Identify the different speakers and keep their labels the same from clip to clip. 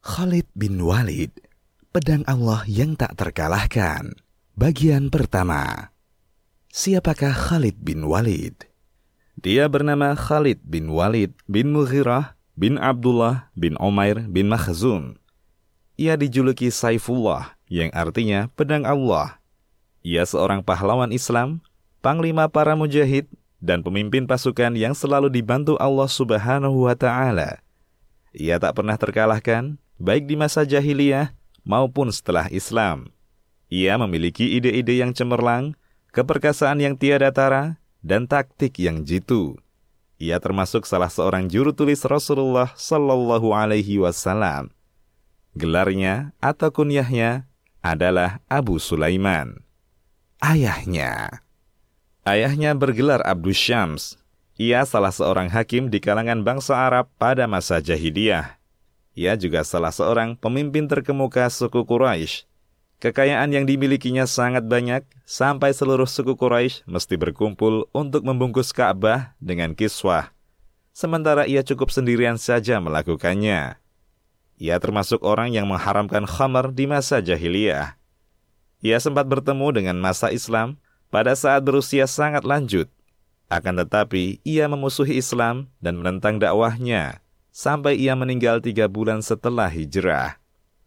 Speaker 1: Khalid bin Walid, pedang Allah yang tak terkalahkan. Bagian pertama. Siapakah Khalid bin Walid? Dia bernama Khalid bin Walid bin Mughirah bin Abdullah bin Umair bin Makhzum. Ia dijuluki Saifullah, yang artinya pedang Allah. Ia seorang pahlawan Islam, panglima para mujahid, dan pemimpin pasukan yang selalu dibantu Allah Subhanahu wa Ta'ala. Ia tak pernah terkalahkan, baik di masa jahiliyah maupun setelah Islam. Ia memiliki ide-ide yang cemerlang, keperkasaan yang tiada tara, dan taktik yang jitu. Ia termasuk salah seorang juru tulis Rasulullah Sallallahu Alaihi Wasallam. Gelarnya atau kunyahnya adalah Abu Sulaiman. Ayahnya bergelar Abdus Syams. Ia salah seorang hakim di kalangan bangsa Arab pada masa jahiliyah. Ia juga salah seorang pemimpin terkemuka suku Quraisy. Kekayaan yang dimilikinya sangat banyak, sampai seluruh suku Quraisy mesti berkumpul untuk membungkus Ka'bah dengan kiswah. Sementara ia cukup sendirian saja melakukannya. Ia termasuk orang yang mengharamkan khamar di masa jahiliyah. Ia sempat bertemu dengan masa Islam pada saat berusia sangat lanjut. Akan tetapi, ia memusuhi Islam dan menentang dakwahnya, sampai ia meninggal 3 bulan setelah hijrah.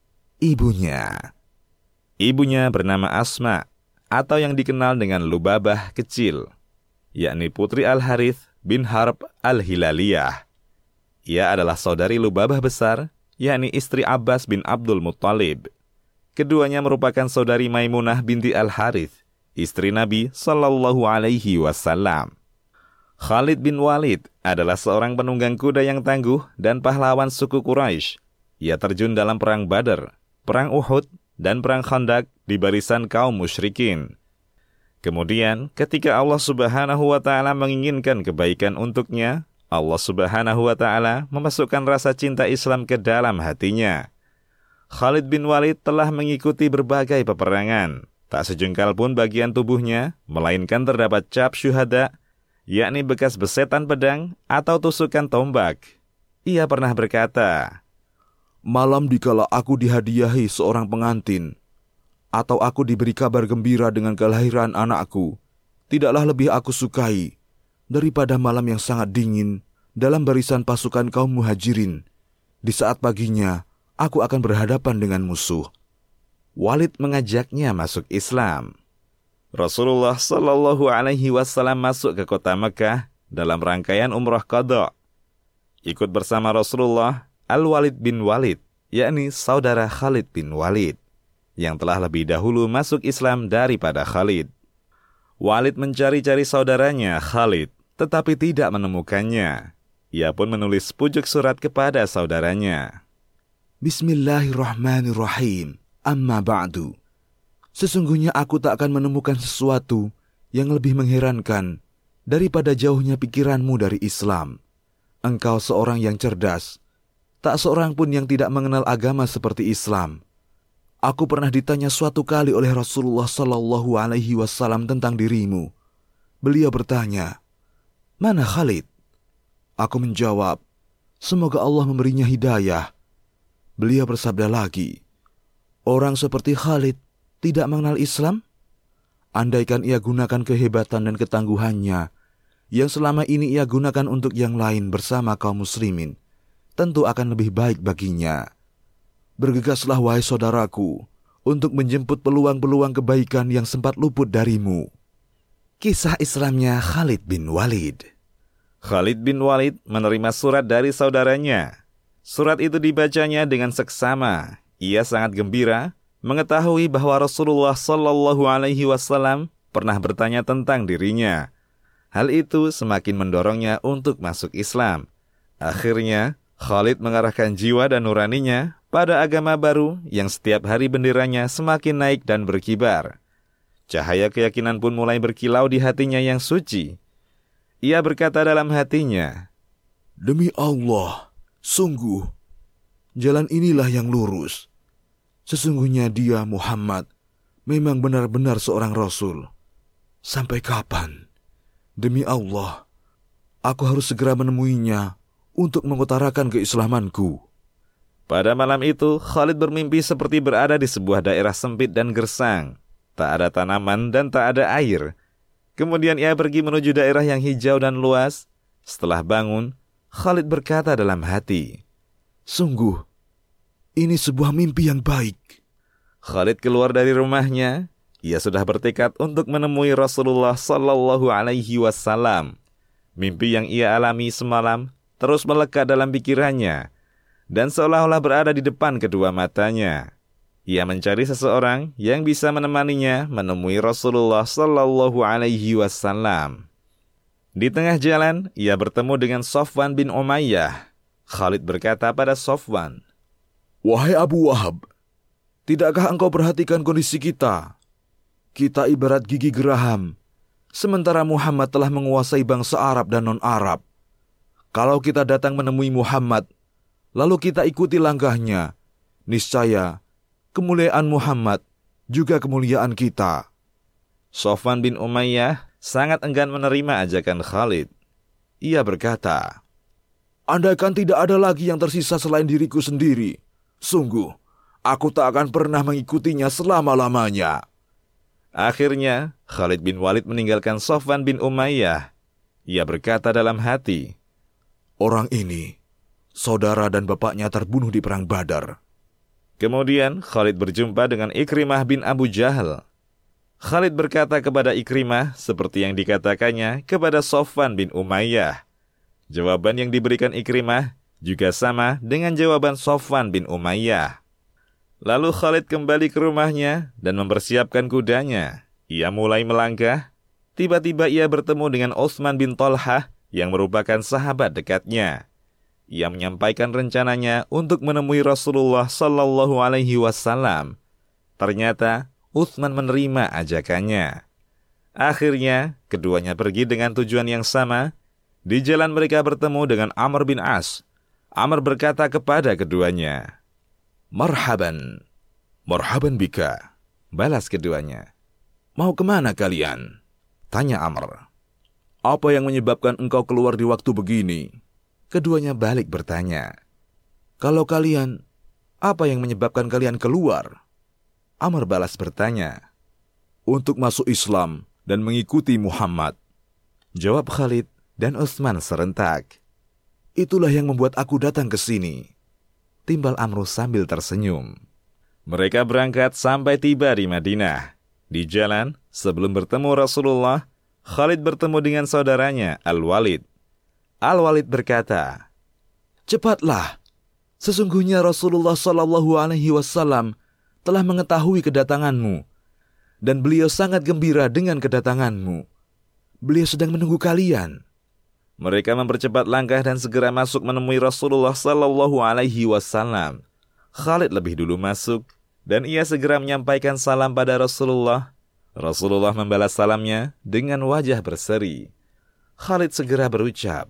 Speaker 1: Ibunya bernama Asma, atau yang dikenal dengan Lubabah kecil, yakni putri Al-Harith bin Harb Al-Hilaliyah. Ia adalah saudari Lubabah besar, yakni istri Abbas bin Abdul Muttalib. Keduanya merupakan saudari Maimunah binti Al-Harith, istri Nabi Sallallahu Alaihi Wasallam. Khalid bin Walid adalah seorang penunggang kuda yang tangguh dan pahlawan suku Quraisy. Ia terjun dalam perang Badar, perang Uhud, dan perang Khandaq di barisan kaum musyrikin. Kemudian, ketika Allah Subhanahu wa Ta'ala menginginkan kebaikan untuknya, Allah Subhanahu wa Ta'ala memasukkan rasa cinta Islam ke dalam hatinya. Khalid bin Walid telah mengikuti berbagai peperangan. Tak sejengkal pun bagian tubuhnya, melainkan terdapat cap syuhada, yakni bekas besetan pedang atau tusukan tombak. Ia pernah berkata,
Speaker 2: "Malam dikala aku dihadiahi seorang pengantin, atau aku diberi kabar gembira dengan kelahiran anakku, tidaklah lebih aku sukai daripada malam yang sangat dingin dalam barisan pasukan kaum muhajirin. Di saat paginya, aku akan berhadapan dengan musuh."
Speaker 1: Walid mengajaknya masuk Islam. Rasulullah Sallallahu Alaihi Wasallam masuk ke kota Mekah dalam rangkaian umrah qadha. Ikut bersama Rasulullah Al-Walid bin Walid, yakni saudara Khalid bin Walid, yang telah lebih dahulu masuk Islam daripada Khalid. Walid mencari-cari saudaranya Khalid, tetapi tidak menemukannya. Ia pun menulis pucuk surat kepada saudaranya.
Speaker 2: Bismillahirrahmanirrahim. Amma ba'du. Sesungguhnya aku tak akan menemukan sesuatu yang lebih mengherankan daripada jauhnya pikiranmu dari Islam. Engkau seorang yang cerdas. Tak seorang pun yang tidak mengenal agama seperti Islam. Aku pernah ditanya suatu kali oleh Rasulullah Sallallahu Alaihi Wasallam tentang dirimu. Beliau bertanya, "Mana Khalid?" Aku menjawab, "Semoga Allah memberinya hidayah." Beliau bersabda lagi, "Orang seperti Khalid tidak mengenal Islam? Andaikan ia gunakan kehebatan dan ketangguhannya yang selama ini ia gunakan untuk yang lain bersama kaum muslimin, tentu akan lebih baik baginya. Bergegaslah wahai saudaraku untuk menjemput peluang-peluang kebaikan yang sempat luput darimu."
Speaker 1: Kisah Islamnya Khalid bin Walid. Khalid bin Walid menerima surat dari saudaranya. Surat itu dibacanya dengan seksama. Ia sangat gembira mengetahui bahwa Rasulullah Sallallahu Alaihi Wasallam pernah bertanya tentang dirinya. Hal itu semakin mendorongnya untuk masuk Islam. Akhirnya, Khalid mengarahkan jiwa dan nuraninya pada agama baru yang setiap hari benderanya semakin naik dan berkibar. Cahaya keyakinan pun mulai berkilau di hatinya yang suci. Ia berkata dalam hatinya,
Speaker 2: "Demi Allah, sungguh, jalan inilah yang lurus. Sesungguhnya dia, Muhammad, memang benar-benar seorang Rasul. Sampai kapan? Demi Allah, aku harus segera menemuinya untuk mengutarakan keislamanku."
Speaker 1: Pada malam itu, Khalid bermimpi seperti berada di sebuah daerah sempit dan gersang. Tak ada tanaman dan tak ada air. Kemudian ia pergi menuju daerah yang hijau dan luas. Setelah bangun, Khalid berkata dalam hati,
Speaker 2: "Sungguh, ini sebuah mimpi yang baik."
Speaker 1: Khalid keluar dari rumahnya. Ia sudah bertekad untuk menemui Rasulullah Sallallahu Alaihi Wasallam. Mimpi yang ia alami semalam terus melekat dalam pikirannya dan seolah-olah berada di depan kedua matanya. Ia mencari seseorang yang bisa menemaninya menemui Rasulullah Sallallahu Alaihi Wasallam. Di tengah jalan, ia bertemu dengan Safwan bin Umayyah. Khalid berkata pada Safwan,
Speaker 2: "Wahai Abu Wahab, tidakkah engkau perhatikan kondisi kita? Kita ibarat gigi geraham, sementara Muhammad telah menguasai bangsa Arab dan non-Arab. Kalau kita datang menemui Muhammad, lalu kita ikuti langkahnya, niscaya kemuliaan Muhammad juga kemuliaan kita."
Speaker 1: Safwan bin Umayyah sangat enggan menerima ajakan Khalid. Ia berkata,
Speaker 2: "Andaikan tidak ada lagi yang tersisa selain diriku sendiri, sungguh, aku tak akan pernah mengikutinya selama-lamanya."
Speaker 1: Akhirnya, Khalid bin Walid meninggalkan Safwan bin Umayyah. Ia berkata dalam hati,
Speaker 2: "Orang ini, saudara dan bapaknya terbunuh di perang Badar."
Speaker 1: Kemudian, Khalid berjumpa dengan Ikrimah bin Abu Jahal. Khalid berkata kepada Ikrimah seperti yang dikatakannya kepada Safwan bin Umayyah. Jawaban yang diberikan Ikrimah juga sama dengan jawaban Safwan bin Umayyah. Lalu Khalid kembali ke rumahnya dan mempersiapkan kudanya. Ia mulai melangkah. Tiba-tiba ia bertemu dengan Utsman bin Thalhah yang merupakan sahabat dekatnya. Ia menyampaikan rencananya untuk menemui Rasulullah Sallallahu Alaihi Wasallam. Ternyata Utsman menerima ajakannya. Akhirnya keduanya pergi dengan tujuan yang sama. Di jalan mereka bertemu dengan Amr bin As. Amr berkata kepada keduanya,
Speaker 2: "Marhaban."
Speaker 1: "Marhaban bika," balas keduanya.
Speaker 2: "Mau kemana kalian?"
Speaker 1: tanya Amr.
Speaker 2: "Apa yang menyebabkan engkau keluar di waktu begini?"
Speaker 1: Keduanya balik bertanya.
Speaker 2: "Kalau kalian, apa yang menyebabkan kalian keluar?"
Speaker 1: Amr balas bertanya.
Speaker 2: "Untuk masuk Islam dan mengikuti Muhammad,"
Speaker 1: jawab Khalid dan Utsman serentak.
Speaker 2: "Itulah yang membuat aku datang ke sini,"
Speaker 1: timbal Amr sambil tersenyum. Mereka berangkat sampai tiba di Madinah. Di jalan, sebelum bertemu Rasulullah, Khalid bertemu dengan saudaranya, Al-Walid. Al-Walid berkata,
Speaker 2: "Cepatlah, sesungguhnya Rasulullah Sallallahu Alaihi Wasallam telah mengetahui kedatanganmu, dan beliau sangat gembira dengan kedatanganmu. Beliau sedang menunggu kalian."
Speaker 1: Mereka mempercepat langkah dan segera masuk menemui Rasulullah Sallallahu Alaihi Wasallam. Khalid lebih dulu masuk, dan ia segera menyampaikan salam pada Rasulullah. Rasulullah membalas salamnya dengan wajah berseri. Khalid segera berucap,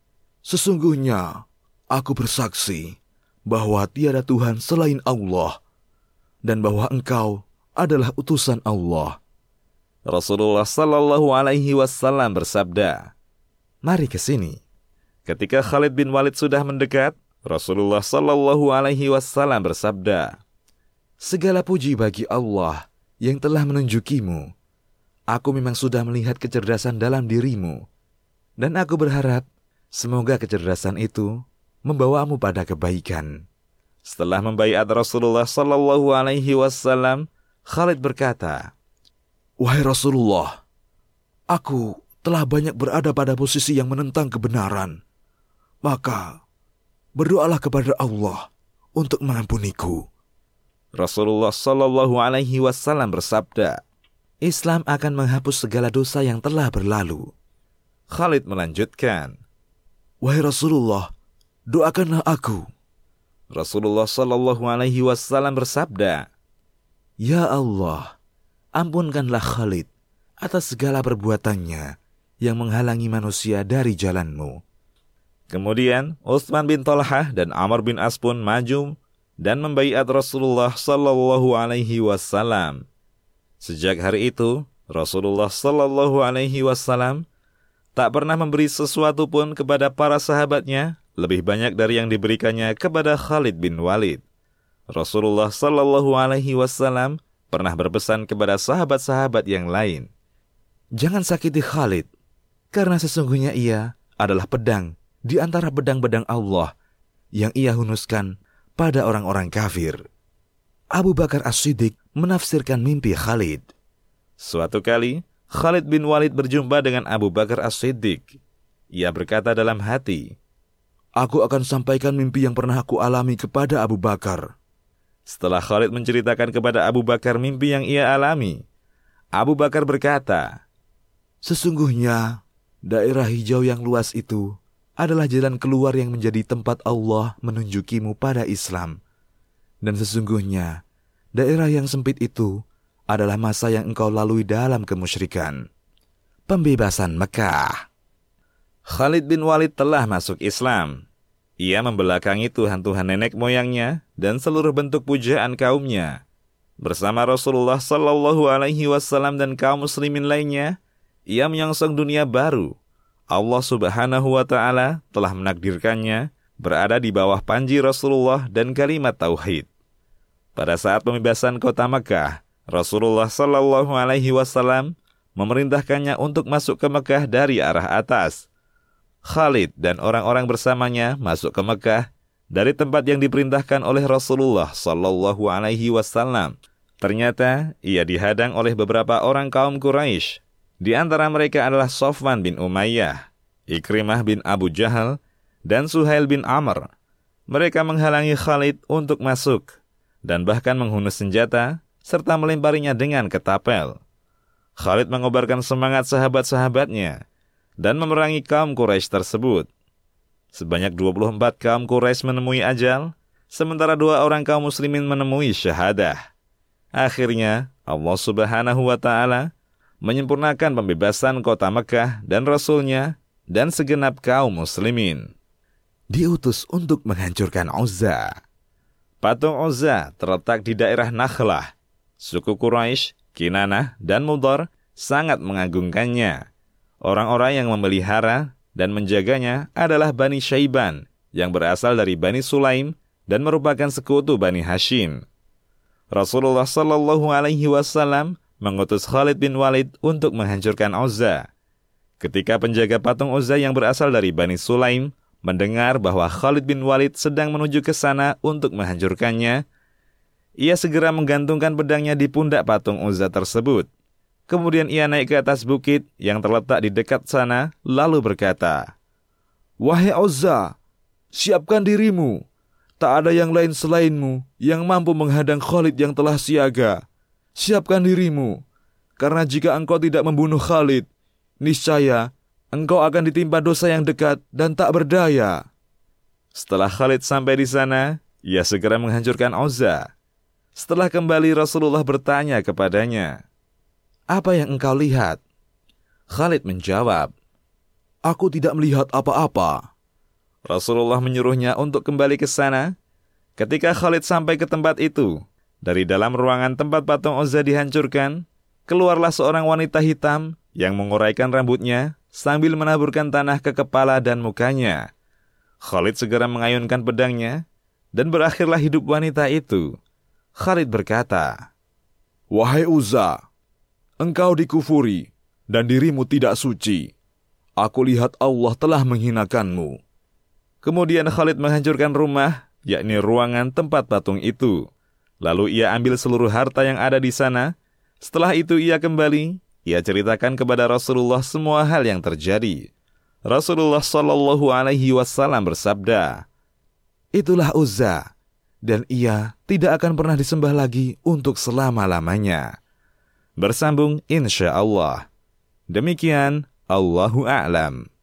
Speaker 2: "Sesungguhnya aku bersaksi bahwa tiada Tuhan selain Allah, dan bahwa engkau adalah utusan Allah."
Speaker 1: Rasulullah Sallallahu Alaihi Wasallam bersabda, "Mari ke sini." Ketika Khalid bin Walid sudah mendekat, Rasulullah Sallallahu Alaihi Wasallam bersabda, "Segala puji bagi Allah yang telah menunjukimu. Aku memang sudah melihat kecerdasan dalam dirimu, dan aku berharap semoga kecerdasan itu membawamu pada kebaikan." Setelah membaiat Rasulullah Sallallahu Alaihi Wasallam, Khalid berkata,
Speaker 2: "Wahai Rasulullah, aku telah banyak berada pada posisi yang menentang kebenaran. Maka berdoalah kepada Allah untuk mengampuniku."
Speaker 1: Rasulullah Sallallahu Alaihi Wasallam bersabda, "Islam akan menghapus segala dosa yang telah berlalu." Khalid melanjutkan,
Speaker 2: "Wahai Rasulullah, doakanlah aku."
Speaker 1: Rasulullah Sallallahu Alaihi Wasallam bersabda,
Speaker 2: "Ya Allah, ampunkanlah Khalid atas segala perbuatannya yang menghalangi manusia dari jalanmu."
Speaker 1: Kemudian Utsman bin Thalhah dan Amr bin As pun maju dan membaiat Rasulullah Sallallahu Alaihi Wasallam. Sejak hari itu, Rasulullah Sallallahu Alaihi Wasallam tak pernah memberi sesuatu pun kepada para sahabatnya lebih banyak dari yang diberikannya kepada Khalid bin Walid. Rasulullah Shallallahu Alaihi Wasallam pernah berpesan kepada sahabat-sahabat yang lain, "Jangan sakiti Khalid, karena sesungguhnya ia adalah pedang di antara pedang-pedang Allah yang ia hunuskan pada orang-orang kafir." Abu Bakar As-Siddiq menafsirkan mimpi Khalid. Suatu kali, Khalid bin Walid berjumpa dengan Abu Bakar As-Siddiq. Ia berkata dalam hati, "Aku akan sampaikan mimpi yang pernah aku alami kepada Abu Bakar." Setelah Khalid menceritakan kepada Abu Bakar mimpi yang ia alami, Abu Bakar berkata, "Sesungguhnya, daerah hijau yang luas itu adalah jalan keluar yang menjadi tempat Allah menunjukimu pada Islam. Dan sesungguhnya, daerah yang sempit itu adalah masa yang engkau lalui dalam kemusyrikan." Pembebasan Mekah. Khalid bin Walid telah masuk Islam. Ia membelakangi Tuhan-Tuhan nenek moyangnya dan seluruh bentuk pujaan kaumnya. Bersama Rasulullah Sallallahu Alaihi Wasallam dan kaum muslimin lainnya, ia menyongsong dunia baru. Allah Subhanahu wa Ta'ala telah menakdirkannya berada di bawah panji Rasulullah dan kalimat tauhid. Pada saat pembebasan kota Mekah, Rasulullah Sallallahu Alaihi Wasallam memerintahkannya untuk masuk ke Mekah dari arah atas. Khalid dan orang-orang bersamanya masuk ke Mekah dari tempat yang diperintahkan oleh Rasulullah Sallallahu Alaihi Wasallam. Ternyata ia dihadang oleh beberapa orang kaum Quraisy. Di antara mereka adalah Sofwan bin Umayyah, Ikrimah bin Abu Jahal, dan Suhail bin Amr. Mereka menghalangi Khalid untuk masuk dan bahkan menghunus senjata serta melemparinya dengan ketapel. Khalid mengobarkan semangat sahabat-sahabatnya dan memerangi kaum Quraisy tersebut. Sebanyak 24 kaum Quraisy menemui ajal, sementara 2 orang kaum muslimin menemui syahadah. Akhirnya, Allah Subhanahu wa Ta'ala menyempurnakan pembebasan kota Mekah dan Rasulnya dan segenap kaum muslimin. Diutus untuk menghancurkan Uzza. Patung Uzza terletak di daerah Nakhlah. Suku Quraisy, Kinanah, dan Mudhar sangat mengagungkannya. Orang-orang yang memelihara dan menjaganya adalah Bani Syaiban yang berasal dari Bani Sulaim dan merupakan sekutu Bani Hashim. Rasulullah Sallallahu Alaihi Wasallam mengutus Khalid bin Walid untuk menghancurkan Uzza. Ketika penjaga patung Uzza yang berasal dari Bani Sulaim mendengar bahwa Khalid bin Walid sedang menuju ke sana untuk menghancurkannya, ia segera menggantungkan pedangnya di pundak patung Uzza tersebut. Kemudian ia naik ke atas bukit yang terletak di dekat sana, lalu berkata, "Wahai Uzza, siapkan dirimu. Tak ada yang lain selainmu yang mampu menghadang Khalid yang telah siaga. Siapkan dirimu, karena jika engkau tidak membunuh Khalid, niscaya engkau akan ditimpa dosa yang dekat dan tak berdaya." Setelah Khalid sampai di sana, ia segera menghancurkan Uzza. Setelah kembali, Rasulullah bertanya kepadanya, "Apa yang engkau lihat?" Khalid menjawab, "Aku tidak melihat apa-apa." Rasulullah menyuruhnya untuk kembali ke sana. Ketika Khalid sampai ke tempat itu, dari dalam ruangan tempat patung Uzza dihancurkan, keluarlah seorang wanita hitam yang menguraikan rambutnya sambil menaburkan tanah ke kepala dan mukanya. Khalid segera mengayunkan pedangnya, dan berakhirlah hidup wanita itu. Khalid berkata, "Wahai Uzza, engkau dikufuri dan dirimu tidak suci. Aku lihat Allah telah menghinakanmu." Kemudian Khalid menghancurkan rumah, yakni ruangan tempat patung itu. Lalu ia ambil seluruh harta yang ada di sana. Setelah itu ia kembali, ia ceritakan kepada Rasulullah semua hal yang terjadi. Rasulullah Shallallahu Alaihi Wasallam bersabda, "Itulah Uzza, dan ia tidak akan pernah disembah lagi untuk selama-lamanya." Bersambung insya Allah. Demikian, Allahu a'lam.